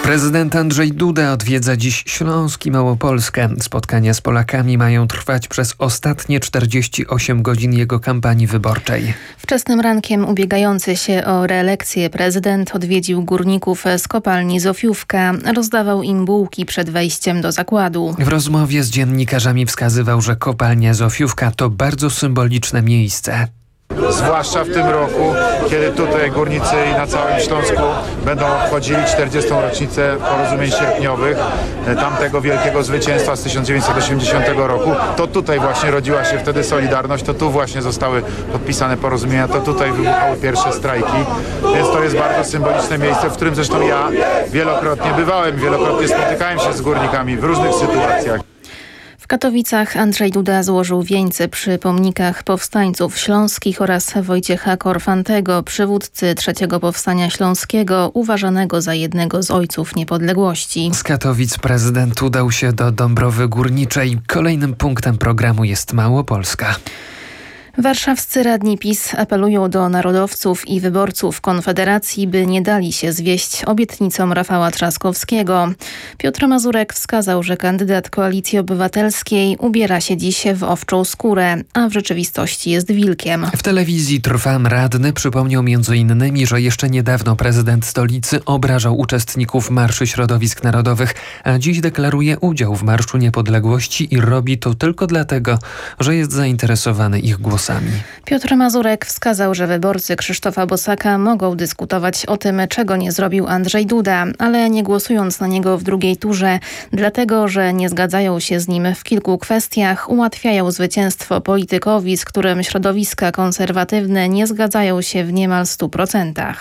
Prezydent Andrzej Duda odwiedza dziś Śląsk i Małopolskę. Spotkania z Polakami mają trwać przez ostatnie 48 godzin jego kampanii wyborczej. Wczesnym rankiem ubiegający się o reelekcję prezydent odwiedził górników z kopalni Zofiówka. Rozdawał im bułki przed wejściem do zakładu. W rozmowie z dziennikarzami wskazywał, że kopalnia Zofiówka to bardzo symboliczne miejsce. Zwłaszcza w tym roku, kiedy tutaj górnicy i na całym Śląsku będą obchodzili 40. rocznicę porozumień sierpniowych, tamtego wielkiego zwycięstwa z 1980 roku. To tutaj właśnie rodziła się wtedy Solidarność, to tu właśnie zostały podpisane porozumienia, to tutaj wybuchały pierwsze strajki, więc to jest bardzo symboliczne miejsce, w którym zresztą ja wielokrotnie bywałem, wielokrotnie spotykałem się z górnikami w różnych sytuacjach. W Katowicach Andrzej Duda złożył wieńce przy pomnikach powstańców śląskich oraz Wojciecha Korfantego, przywódcy III Powstania Śląskiego, uważanego za jednego z ojców niepodległości. Z Katowic prezydent udał się do Dąbrowy Górniczej. Kolejnym punktem programu jest Małopolska. Warszawscy radni PiS apelują do narodowców i wyborców Konfederacji, by nie dali się zwieść obietnicom Rafała Trzaskowskiego. Piotr Mazurek wskazał, że kandydat Koalicji Obywatelskiej ubiera się dziś w owczą skórę, a w rzeczywistości jest wilkiem. W telewizji Trwam radny przypomniał m.in., że jeszcze niedawno prezydent stolicy obrażał uczestników Marszu Środowisk Narodowych, a dziś deklaruje udział w Marszu Niepodległości i robi to tylko dlatego, że jest zainteresowany ich głosami. Piotr Mazurek wskazał, że wyborcy Krzysztofa Bosaka mogą dyskutować o tym, czego nie zrobił Andrzej Duda, ale nie głosując na niego w drugiej turze, dlatego że nie zgadzają się z nim w kilku kwestiach, ułatwiają zwycięstwo politykowi, z którym środowiska konserwatywne nie zgadzają się w niemal 100%.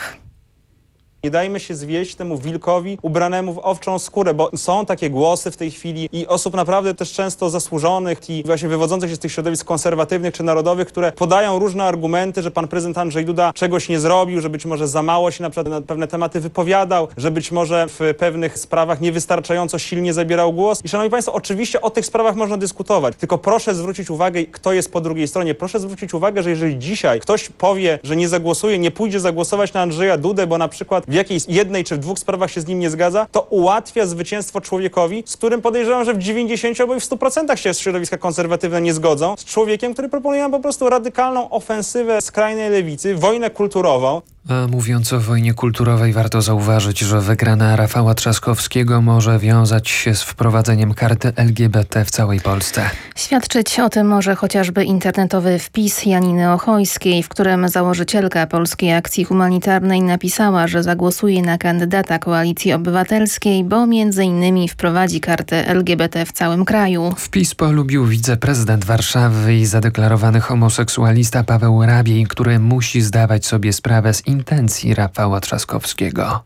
Nie dajmy się zwieść temu wilkowi ubranemu w owczą skórę, bo są takie głosy w tej chwili i osób naprawdę też często zasłużonych i właśnie wywodzących się z tych środowisk konserwatywnych czy narodowych, które podają różne argumenty, że pan prezydent Andrzej Duda czegoś nie zrobił, że być może za mało się na przykład na pewne tematy wypowiadał, że być może w pewnych sprawach niewystarczająco silnie zabierał głos. I szanowni państwo, oczywiście o tych sprawach można dyskutować, tylko proszę zwrócić uwagę, kto jest po drugiej stronie. Proszę zwrócić uwagę, że jeżeli dzisiaj ktoś powie, że nie zagłosuje, nie pójdzie zagłosować na Andrzeja Dudę, bo na przykład w jakiejś jednej czy w dwóch sprawach się z nim nie zgadza, to ułatwia zwycięstwo człowiekowi, z którym podejrzewam, że w 90 albo i w 100% się środowiska konserwatywne nie zgodzą, z człowiekiem, który proponuje nam po prostu radykalną ofensywę skrajnej lewicy, wojnę kulturową. A mówiąc o wojnie kulturowej, warto zauważyć, że wygrana Rafała Trzaskowskiego może wiązać się z wprowadzeniem karty LGBT w całej Polsce. Świadczyć o tym może chociażby internetowy wpis Janiny Ochojskiej, w którym założycielka Polskiej Akcji Humanitarnej napisała, że zagłosuje na kandydata Koalicji Obywatelskiej, bo m.in. wprowadzi kartę LGBT w całym kraju. Wpis polubił wiceprezydent Warszawy i zadeklarowany homoseksualista Paweł Rabiej, który musi zdawać sobie sprawę z intencji Rafała Trzaskowskiego.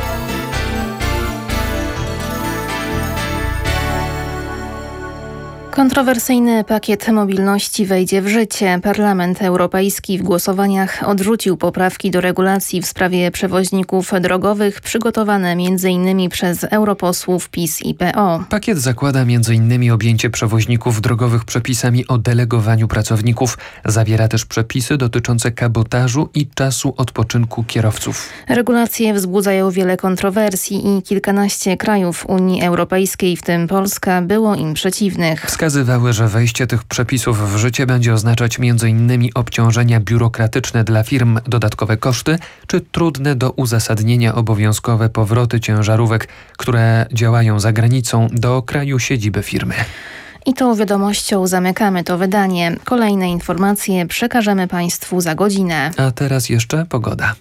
Kontrowersyjny pakiet mobilności wejdzie w życie. Parlament Europejski w głosowaniach odrzucił poprawki do regulacji w sprawie przewoźników drogowych przygotowane m.in. przez europosłów PiS i PO. Pakiet zakłada m.in. objęcie przewoźników drogowych przepisami o delegowaniu pracowników. Zawiera też przepisy dotyczące kabotażu i czasu odpoczynku kierowców. Regulacje wzbudzają wiele kontrowersji i kilkanaście krajów Unii Europejskiej, w tym Polska, było im przeciwnych. Wskazywały, że wejście tych przepisów w życie będzie oznaczać m.in. obciążenia biurokratyczne dla firm, dodatkowe koszty czy trudne do uzasadnienia obowiązkowe powroty ciężarówek, które działają za granicą, do kraju siedziby firmy. I tą wiadomością zamykamy to wydanie. Kolejne informacje przekażemy Państwu za godzinę. A teraz jeszcze pogoda.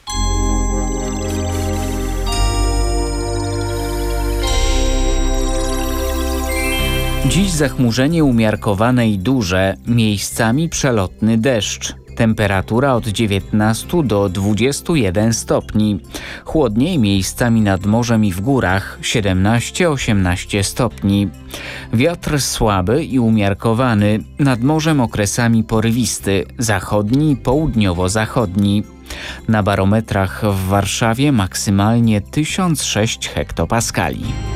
Dziś zachmurzenie umiarkowane i duże, miejscami przelotny deszcz. Temperatura od 19 do 21 stopni. Chłodniej miejscami nad morzem i w górach 17-18 stopni. Wiatr słaby i umiarkowany, nad morzem okresami porywisty, zachodni i południowo-zachodni. Na barometrach w Warszawie maksymalnie 1006 hektopaskali.